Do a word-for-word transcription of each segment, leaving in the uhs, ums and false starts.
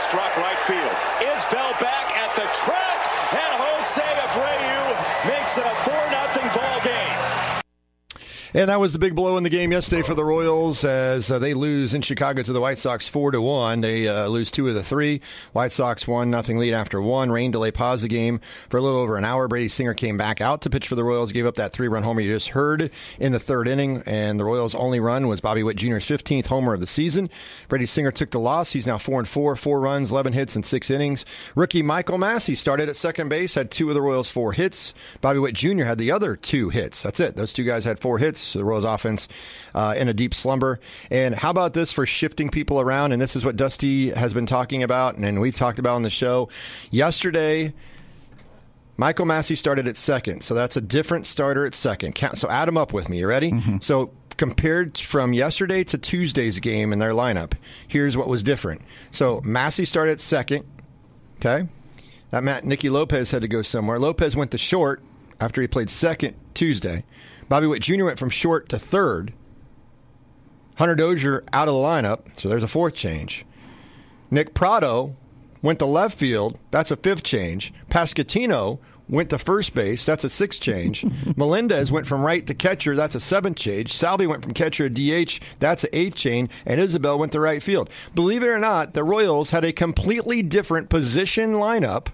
struck right field. Isbell back at the track, and Jose Abreu makes it a four nothing ball game. And that was the big blow in the game yesterday for the Royals as uh, they lose in Chicago to the White Sox four to one. They uh, lose two of the three. White Sox one nothing lead after one. Rain delay paused the game for a little over an hour. Brady Singer came back out to pitch for the Royals, gave up that three-run homer you just heard in the third inning, and the Royals' only run was Bobby Witt Junior's fifteenth homer of the season. Brady Singer took the loss. He's now four and four, four runs, eleven hits in six innings. Rookie Michael Massey started at second base, had two of the Royals' four hits. Bobby Witt Junior had the other two hits. That's it. Those two guys had four hits. So the Royals offense uh, in a deep slumber. And how about this for shifting people around? And this is what Dusty has been talking about, and we've talked about on the show. Yesterday, Michael Massey started at second, so that's a different starter at second. So add them up with me. You ready? Mm-hmm. So compared from yesterday to Tuesday's game in their lineup, here's what was different. So Massey started at second. Okay? That meant Nicky Lopez had to go somewhere. Lopez went to short after he played second Tuesday. Bobby Witt Junior went from short to third. Hunter Dozier out of the lineup, so there's a fourth change. Nick Pratto went to left field. That's a fifth change. Pasquantino went to first base. That's a sixth change. Melendez went from right to catcher. That's a seventh change. Salvi went from catcher to D H. That's an eighth change. And Isabel went to right field. Believe it or not, the Royals had a completely different position lineup.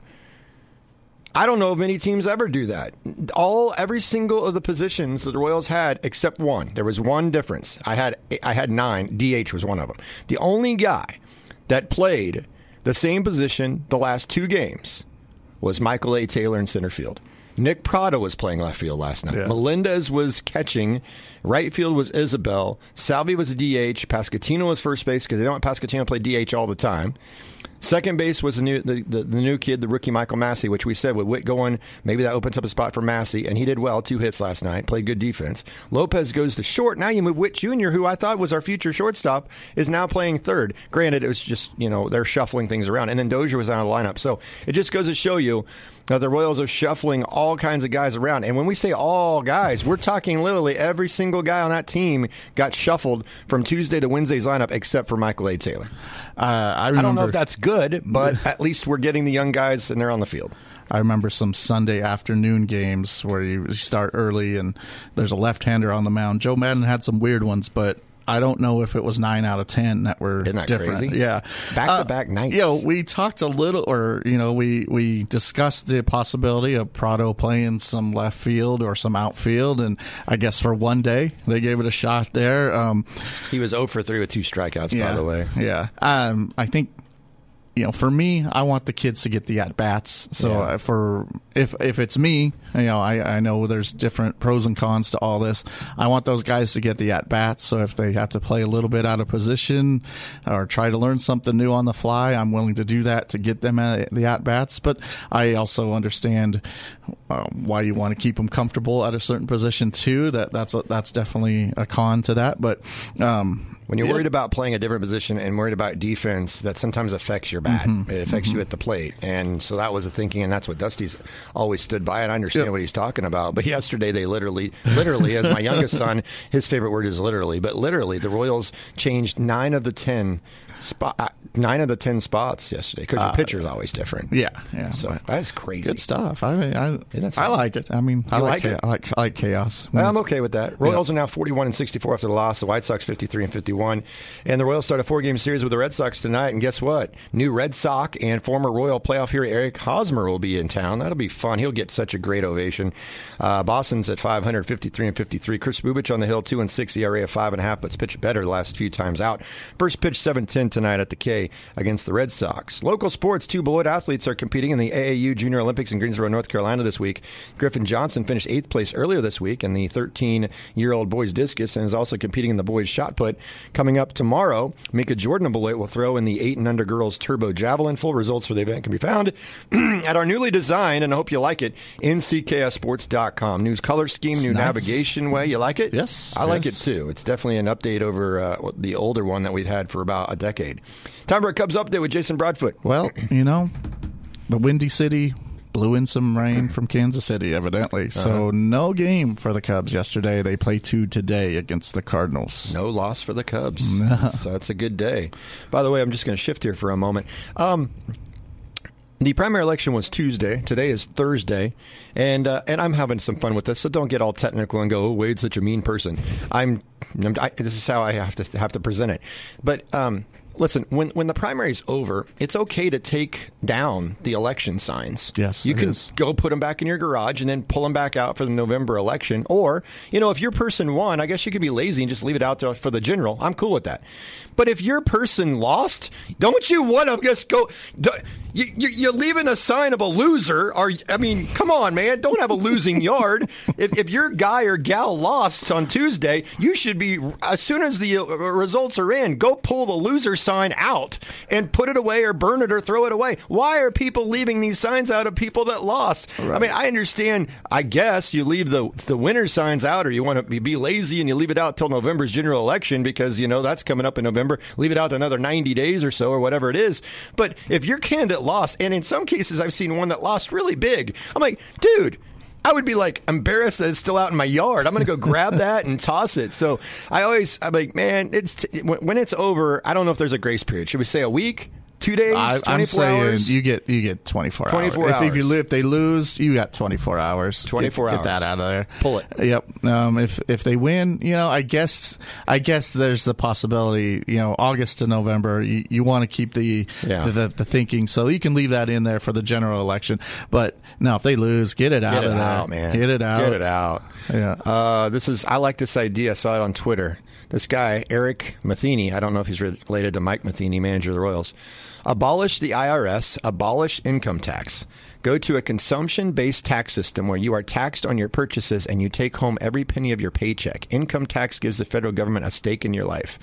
I don't know if many teams ever do that. All every single of the positions that the Royals had, except one. There was one difference. I had I had nine. D H was one of them. The only guy that played the same position the last two games was Michael A. Taylor in center field. Nick Pratto was playing left field last night. Yeah. Melendez was catching. Right field was Isabel. Salvi was a D H. Pasquantino was first base because they don't want Pasquantino to play D H all the time. Second base was the new the, the, the new kid, the rookie Michael Massey, which we said with Witt going, maybe that opens up a spot for Massey, and he did well, two hits last night, played good defense. Lopez goes to short. Now you move Witt Junior, who I thought was our future shortstop, is now playing third. Granted, it was just, you know, they're shuffling things around, and then Dozier was out of the lineup. So it just goes to show you that the Royals are shuffling all kinds of guys around. And when we say all guys, we're talking literally every single guy on that team got shuffled from Tuesday to Wednesday's lineup except for Michael A. Taylor. Uh, I, remember, I don't know if that's good, but at least we're getting the young guys and they're on the field. I remember some Sunday afternoon games where you start early and there's a left-hander on the mound. Joe Madden had some weird ones, but I don't know if it was nine out of ten that were Isn't that different. Crazy? Yeah, back-to-back uh, nights. You know, we talked a little, or you know, we we discussed the possibility of Pratto playing some left field or some outfield, and I guess for one day they gave it a shot there. Um, he was zero for three with two strikeouts, yeah, by the way. Yeah, um, I think. You know, for me, I want the kids to get the at bats. So yeah. for if if it's me, you know, I, I know there's different pros and cons to all this. I want those guys to get the at bats. So if they have to play a little bit out of position or try to learn something new on the fly, I'm willing to do that to get them at the at bats. But I also understand um, why you want to keep them comfortable at a certain position too. That that's a, that's definitely a con to that. But um, when you're worried about playing a different position and worried about defense, that sometimes affects your bat. Mm-hmm. It affects mm-hmm. you at the plate. And so that was the thinking, and that's what Dusty's always stood by, and I understand yep. what he's talking about. But yesterday they literally, literally, as my youngest son, his favorite word is literally, but literally the Royals changed nine of the ten spot, nine of the ten spots yesterday because your uh, pitcher's always different. Yeah, yeah. So that's crazy. Good stuff. I mean, I, I like it. I mean, I like, like it. I like, I like chaos. Well, I'm okay with that. Royals yeah. are now forty-one and sixty-four after the loss. The White Sox fifty-three and fifty-one, and the Royals start a four-game series with the Red Sox tonight. And guess what? New Red Sox and former Royal playoff hero Eric Hosmer will be in town. That'll be fun. He'll get such a great ovation. Uh, Boston's at five hundred, fifty-three and fifty-three. Chris Bubich on the hill, two and six, E R A of five and a half, but's pitched better the last few times out. First pitch seven ten tonight at the K against the Red Sox. Local sports, two Beloit athletes are competing in the A A U Junior Olympics in Greensboro, North Carolina this week. Griffin Johnson finished eighth place earlier this week in the thirteen-year-old boys discus and is also competing in the boys shot put. Coming up tomorrow, Mika Jordan of Beloit will throw in the eight and under girls turbo javelin. Full results for the event can be found at our newly designed, and I hope you like it, N C K S sports dot com. New color scheme, it's new nice. Navigation way. You like it? Yes. I yes. like it too. It's definitely an update over uh, the older one that we've had for about a decade. Time for a Cubs update with Jason Broadfoot. Well, you know, the Windy City blew in some rain from Kansas City, evidently. So uh-huh. no game for the Cubs yesterday. They play two today against the Cardinals. No loss for the Cubs. So it's a good day. By the way, I'm just going to shift here for a moment. Um, The primary election was Tuesday. Today is Thursday, and uh, and I'm having some fun with this. So don't get all technical and go, "Oh, Wade's such a mean person." I'm. I'm I, this is how I have to have to present it. But um, listen, when when the primary's over, it's okay to take down the election signs. Yes, you can is. go put them back in your garage and then pull them back out for the November election. Or, you know, if your person won, I guess you could be lazy and just leave it out there for the general. I'm cool with that. But if your person lost, don't you want to just go? You, you, you're leaving a sign of a loser. Or I mean, come on, man! Don't have a losing yard. If, if your guy or gal lost on Tuesday, you should be, as soon as the results are in, go pull the loser sign out and put it away or burn it or throw it away. Why are people leaving these signs out of people that lost? Right. I mean, I understand. I guess you leave the the winner signs out, or you want to be lazy and you leave it out till November's general election because you know that's coming up in November. Leave it out another ninety days or so, or whatever it is. But if your candidate lost, and in some cases I've seen one that lost really big, I'm like, dude, I would be like embarrassed that it's still out in my yard. I'm going to go grab that and toss it. So I always, I'm like, man, it's t- when it's over, I don't know if there's a grace period. Should we say a week? Two days, I, twenty-four I'm saying hours? You get you get twenty-four, twenty-four hours. hours. If, if you if they lose, you got twenty-four hours. twenty-four get, hours. Get that out of there. Pull it. Yep. Um, if if they win, you know, I guess I guess there's the possibility. You know, August to November, you, you want to keep the, yeah. the, the the thinking, so you can leave that in there for the general election. But no, if they lose, get it out get of it there. Out, man. Get it out. Get it out. Yeah. Uh, this is. I like this idea. I saw it on Twitter. This guy, Eric Matheny, I don't know if he's related to Mike Matheny, manager of the Royals. Abolish the I R S, abolish income tax. Go to a consumption-based tax system where you are taxed on your purchases and you take home every penny of your paycheck. Income tax gives the federal government a stake in your life.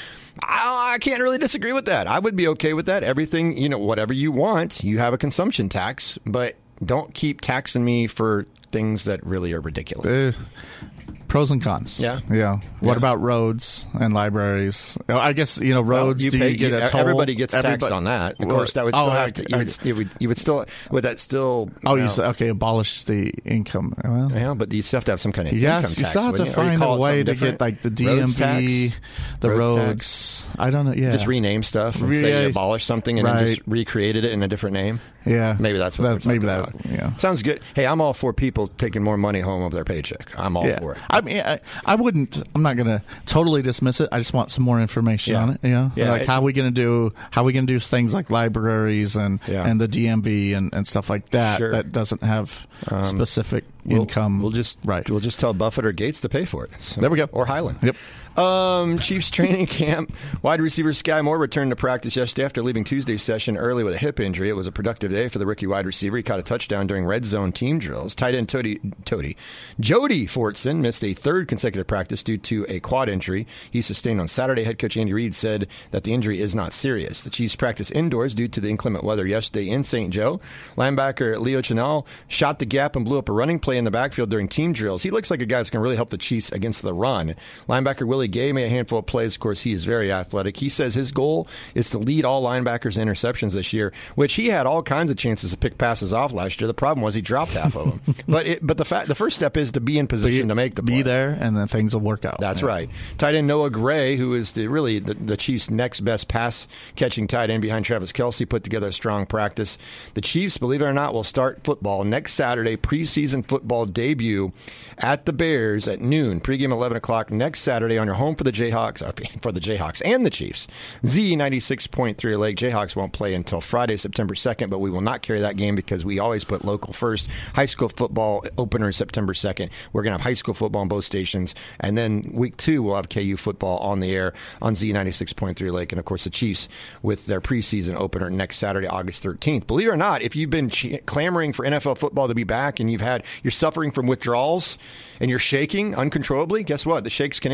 I, I can't really disagree with that. I would be okay with that. Everything, you know, whatever you want, you have a consumption tax, but don't keep taxing me for things that really are ridiculous. Uh, pros and cons. Yeah. Yeah. What yeah. about roads and libraries? I guess, you know, roads, well, you do pay, you get you, a toll? Everybody gets Everybody, taxed on that. Of well, course, that would still oh, have I, to, you, would, you, would, you would still, would that still... Oh, you, you know, say, okay, abolish the income. Well, yeah, but you still have to have some kind of yes, income tax. You still have to you? find a way to different? get, like, the D M V, tax, the roads. roads. Tax. I don't know, yeah. Just rename stuff and Re- say you abolished something and right. then just recreated it in a different name. Yeah. Maybe that's what that, we're maybe that, about. Yeah. Sounds good. Hey, I'm all for people taking more money home of their paycheck. I'm all yeah. for it. I mean, I, I wouldn't, I'm not going to totally dismiss it. I just want some more information yeah. on it, you know? Yeah, like, it, how are we going to do, how are we going to do things like libraries and, yeah. and the D M V and, and stuff like that sure. that doesn't have um, specific we'll, income. We'll just, right. we'll just tell Buffett or Gates to pay for it. So, there we go. Or Highland. Yep. Um, Chiefs training camp. Wide receiver Sky Moore returned to practice yesterday after leaving Tuesday's session early with a hip injury. It was a productive day for the rookie wide receiver. He caught a touchdown during red zone team drills. Tight end Tody, Tody. Jody Fortson missed a third consecutive practice due to a quad injury he sustained on Saturday. Head coach Andy Reid said that the injury is not serious. The Chiefs practiced indoors due to the inclement weather yesterday in Saint Joe. Linebacker Leo Chenal shot the gap and blew up a running play in the backfield during team drills. He looks like a guy that's going to really help the Chiefs against the run. Linebacker Willie Gay made a handful of plays. Of course, he is very athletic. He says his goal is to lead all linebackers in interceptions this year, which he had all kinds of chances to pick passes off last year. The problem was he dropped half of them. But it, but the fact the first step is to be in position be, to make the play. Be there, and then things will work out. That's yeah. right. Tight end Noah Gray, who is the, really the, the Chiefs' next best pass-catching tight end behind Travis Kelce, put together a strong practice. The Chiefs, believe it or not, will start football next Saturday, preseason football debut at the Bears at noon. Pregame eleven o'clock next Saturday on your home for the Jayhawks, for the Jayhawks and the Chiefs. Z ninety-six point three Lake. Jayhawks won't play until Friday, September second, but we will not carry that game because we always put local first. High school football opener September second. We're going to have high school football on both stations, and then week two we'll have K U football on the air on Z ninety-six point three Lake, and of course the Chiefs with their preseason opener next Saturday, August thirteenth. Believe it or not, if you've been ch- clamoring for N F L football to be back and you've had you're suffering from withdrawals and you're shaking uncontrollably, guess what? The shakes can end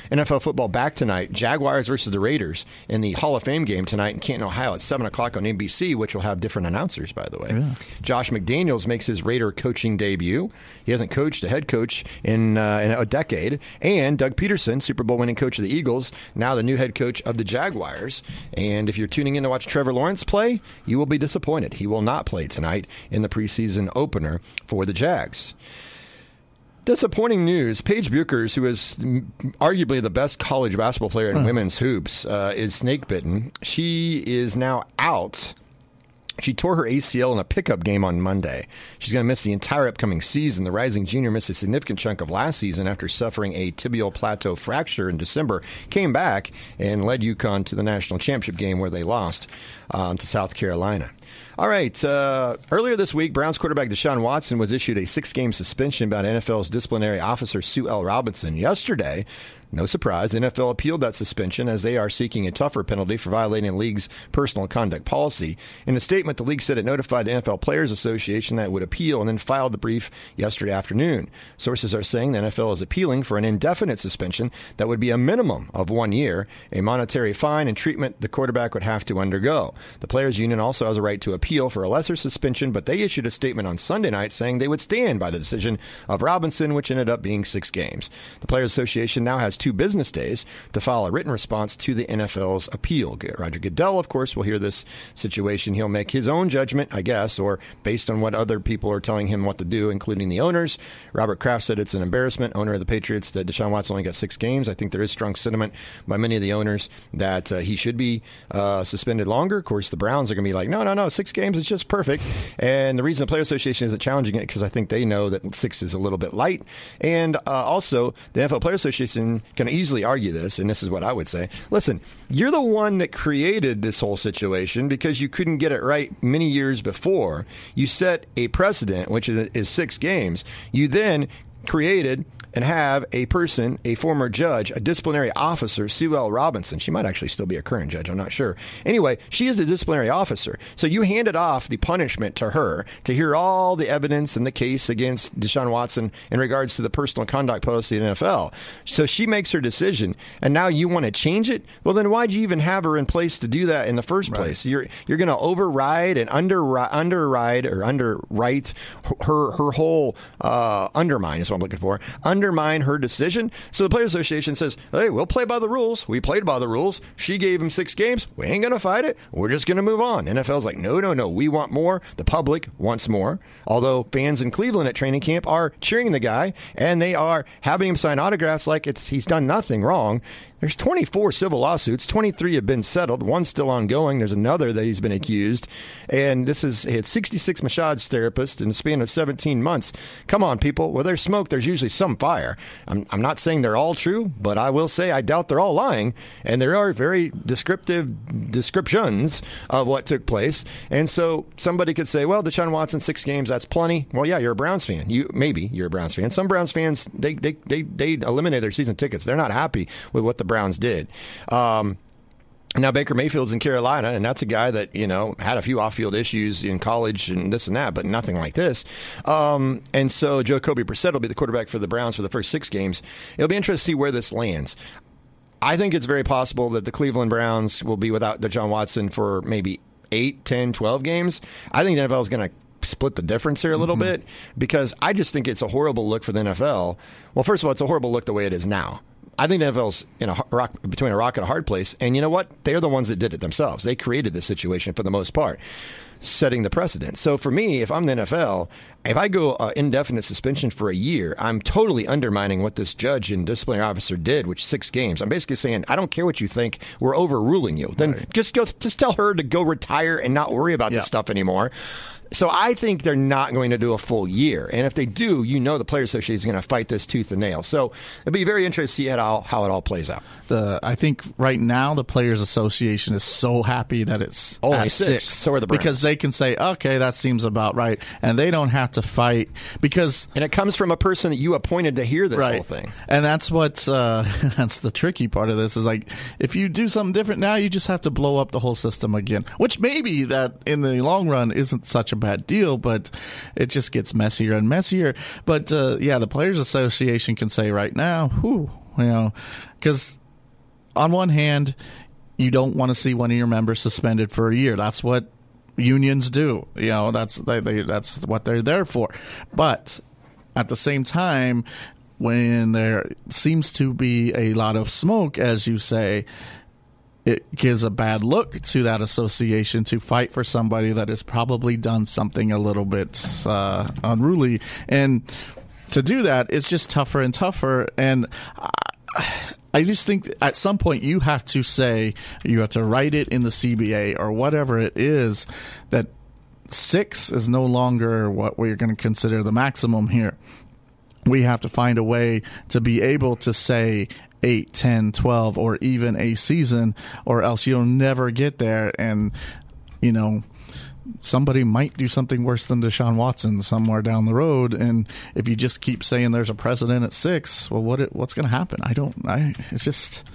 N F L football back tonight. Jaguars versus the Raiders in the Hall of Fame game tonight in Canton, Ohio at seven o'clock on N B C, which will have different announcers, by the way. Yeah. Josh McDaniels makes his Raider coaching debut. He hasn't coached a head coach in, uh, in a decade. And Doug Peterson, Super Bowl winning coach of the Eagles, now the new head coach of the Jaguars. And if you're tuning in to watch Trevor Lawrence play, you will be disappointed. He will not play tonight in the preseason opener for the Jags. Disappointing news. Paige Bueckers, who is arguably the best college basketball player in huh. women's hoops, uh, is snake bitten. She is now out. She tore her A C L in a pickup game on Monday. She's going to miss the entire upcoming season. The rising junior missed a significant chunk of last season after suffering a tibial plateau fracture in December. Came back and led UConn to the national championship game where they lost um, to South Carolina. All right. Uh, earlier this week, Browns quarterback Deshaun Watson was issued a six-game suspension by N F L's disciplinary officer Sue L. Robinson. Yesterday, no surprise, the N F L appealed that suspension as they are seeking a tougher penalty for violating the league's personal conduct policy. In a statement, the league said it notified the N F L Players Association that it would appeal and then filed the brief yesterday afternoon. Sources are saying the N F L is appealing for an indefinite suspension that would be a minimum of one year, a monetary fine, and treatment the quarterback would have to undergo. The Players Union also has a right to appeal for a lesser suspension, but they issued a statement on Sunday night saying they would stand by the decision of Robinson, which ended up being six games. The Players Association now has two business days to file a written response to the N F L's appeal. Roger Goodell, of course, will hear this situation. He'll make his own judgment, I guess, or based on what other people are telling him what to do, including the owners. Robert Kraft said it's an embarrassment, owner of the Patriots, that Deshaun Watson only got six games. I think there is strong sentiment by many of the owners that uh, he should be uh, suspended longer. Of course, the Browns are going to be like, no, no, no, six games is just perfect. And the reason the Player Association isn't challenging it because I think they know that six is a little bit light. And uh, also, the N F L Player Association can easily argue this, and this is what I would say. Listen, you're the one that created this whole situation because you couldn't get it right many years before. You set a precedent, which is, is six games. You then created and have a person, a former judge, a disciplinary officer, Sue L. Robinson. She might actually still be a current judge. I'm not sure. Anyway, she is a disciplinary officer. So you handed off the punishment to her to hear all the evidence in the case against Deshaun Watson in regards to the personal conduct policy of the N F L. So she makes her decision, and now you want to change it? Well, then why'd you even have her in place to do that in the first place? Right. You're you're going to override and under underride or underwrite her her whole uh, undermine is what I'm looking for. Under undermine her decision. So the Players Association says, hey, we'll play by the rules. We played by the rules. She gave him six games. We ain't going to fight it. We're just going to move on. N F L's like, no, no, no. We want more. The public wants more. Although fans in Cleveland at training camp are cheering the guy, and they are having him sign autographs like it's he's done nothing wrong. There's twenty-four civil lawsuits. twenty-three have been settled. One's still ongoing. There's another that he's been accused. And this is he had sixty-six massage therapists in the span of seventeen months. Come on, people. Where there's smoke, there's usually some fire. I'm, I'm not saying they're all true, but I will say I doubt they're all lying. And there are very descriptive descriptions of what took place. And so somebody could say, well, Deshaun Watson, six games, that's plenty. Well, yeah, you're a Browns fan. You Maybe you're a Browns fan. Some Browns fans, they, they, they, they eliminate their season tickets. They're not happy with what the Browns did. Um, now Baker Mayfield's in Carolina, and that's a guy that, you know, had a few off-field issues in college and this and that, but nothing like this. Um, and so Jacoby Brissett will be the quarterback for the Browns for the first six games. It'll be interesting to see where this lands. I think it's very possible that the Cleveland Browns will be without Deshaun Watson for maybe eight, ten, twelve games. I think the N F L is going to split the difference here a little mm-hmm. bit because I just think it's a horrible look for the N F L. Well, first of all, it's a horrible look the way it is now. I think the N F L's in a rock, between a rock and a hard place. And you know what? They're the ones that did it themselves. They created this situation for the most part, setting the precedent. So for me, if I'm the N F L, if I go uh, indefinite suspension for a year, I'm totally undermining what this judge and disciplinary officer did, which six games. I'm basically saying, I don't care what you think. We're overruling you. Then right. just go, just tell her to go retire and not worry about yeah. this stuff anymore. So I think they're not going to do a full year. And if they do, you know the Players Association is going to fight this tooth and nail. So it'll be very interesting to see how, how it all plays out. The I think right now the Players Association is so happy that it's only at six. six. So are the Browns. Because they can say, okay, that seems about right. And they don't have to fight because... And it comes from a person that you appointed to hear this right. whole thing. And that's what uh, that's the tricky part of this is like, if you do something different now, you just have to blow up the whole system again. Which maybe that in the long run isn't such a bad deal, but it just gets messier and messier. But uh, yeah, the Players Association can say right now, whew, you know, because on one hand, you don't want to see one of your members suspended for a year. That's what unions do. You know, that's they, they that's what they're there for. But at the same time, when there seems to be a lot of smoke, as you say, it gives a bad look to that association to fight for somebody that has probably done something a little bit uh, unruly. And to do that, it's just tougher and tougher. And I, I just think at some point you have to say, you have to write it in the C B A or whatever it is, that six is no longer what we're going to consider the maximum here. We have to find a way to be able to say eight, ten, twelve, or even a season, or else you'll never get there. And, you know, somebody might do something worse than Deshaun Watson somewhere down the road. And if you just keep saying there's a precedent at six, well, what it, what's going to happen? I don't, I, it's just,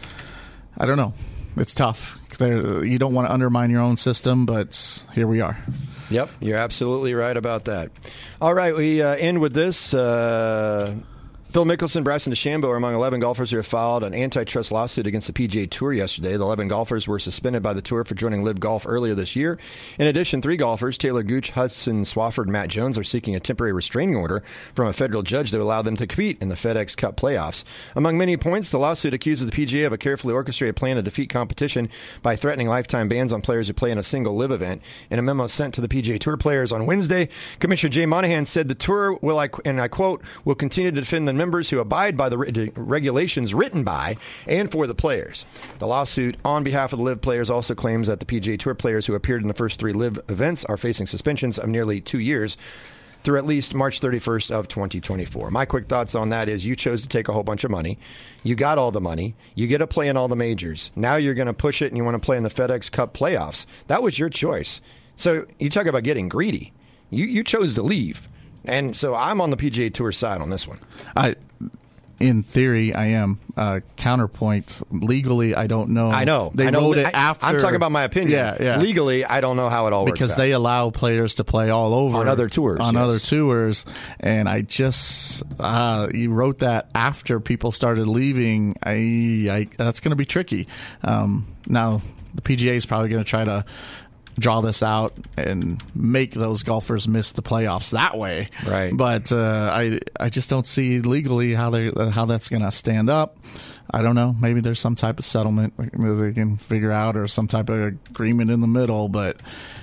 I don't know. It's tough. There, you don't want to undermine your own system, but here we are. Yep, you're absolutely right about that. All right, we uh, end with this. Uh, Phil Mickelson, Bryson DeChambeau are among eleven golfers who have filed an antitrust lawsuit against the P G A Tour yesterday. The eleven golfers were suspended by the Tour for joining Live Golf earlier this year. In addition, three golfers, Taylor Gooch, Hudson Swafford, and Matt Jones, are seeking a temporary restraining order from a federal judge that would allow them to compete in the FedEx Cup playoffs. Among many points, the lawsuit accuses the P G A of a carefully orchestrated plan to defeat competition by threatening lifetime bans on players who play in a single Live event. In a memo sent to the P G A Tour players on Wednesday, Commissioner Jay Monahan said the Tour will, and I quote, will continue to defend the members who abide by the re- regulations written by and for the players. The lawsuit on behalf of the Live players also claims that the P G A Tour players who appeared in the first three Live events are facing suspensions of nearly two years through at least March thirty-first of twenty twenty-four. My quick thoughts on that is you chose to take a whole bunch of money. You got all the money. You get to play in all the majors. Now you're going to push it and you want to play in the FedEx Cup playoffs. That was your choice. So you talk about getting greedy. You you chose to leave. And so I'm on the P G A Tour side on this one. I In theory, I am. Uh, counterpoint, legally, I don't know. I know. They I know. wrote it I, after. I'm talking about my opinion. Yeah, yeah. Legally, I don't know how it all works because out. they allow players to play all over. On other tours. On yes. other tours. And I just, uh, you wrote that after people started leaving. I, I That's going to be tricky. Um, now, the P G A is probably going to try to draw this out and make those golfers miss the playoffs that way. Right. But uh, I I just don't see legally how they how that's going to stand up. I don't know. Maybe there's some type of settlement that they can figure out or some type of agreement in the middle. But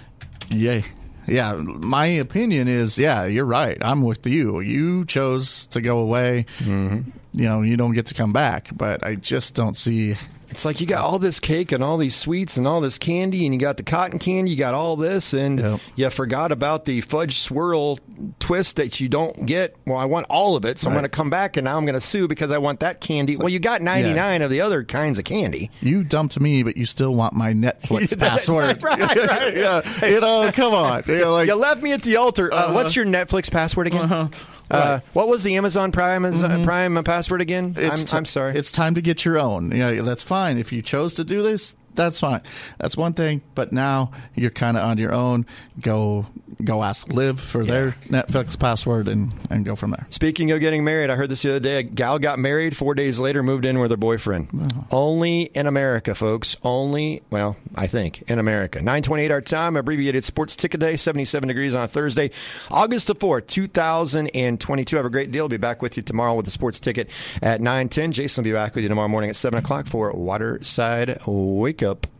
yeah, yeah. My opinion is, yeah, you're right. I'm with you. You chose to go away. Mm-hmm. You know, you don't get to come back. But I just don't see. It's like you got all this cake and all these sweets and all this candy, and you got the cotton candy, you got all this, and yep. you forgot about the fudge swirl twist that you don't get. Well, I want all of it, so right. I'm going to come back, and now I'm going to sue because I want that candy. Like, well, you got ninety-nine yeah. of the other kinds of candy. You dumped me, but you still want my Netflix password. right, right. yeah. You know, come on. You know, like, you left me at the altar. Uh, uh-huh. What's your Netflix password again? Uh-huh. Right. Uh, what was the Amazon Prime mm-hmm. Prime password again? It's I'm, t- I'm sorry. It's time to get your own. Yeah, you know, that's fine. If you chose to do this, that's fine. That's one thing. But now you're kind of on your own. Go go ask Liv for yeah. their Netflix password and, and go from there. Speaking of getting married, I heard this the other day. A gal got married, four days later moved in with her boyfriend. Oh. Only in America, folks. Only, well, I think, in America. nine twenty-eight our time, abbreviated sports ticket day, seventy-seven degrees on Thursday, August the fourth, two thousand twenty-two. Have a great deal. I'll be back with you tomorrow with the sports ticket at nine ten. Jason will be back with you tomorrow morning at seven o'clock for Waterside Wake Up.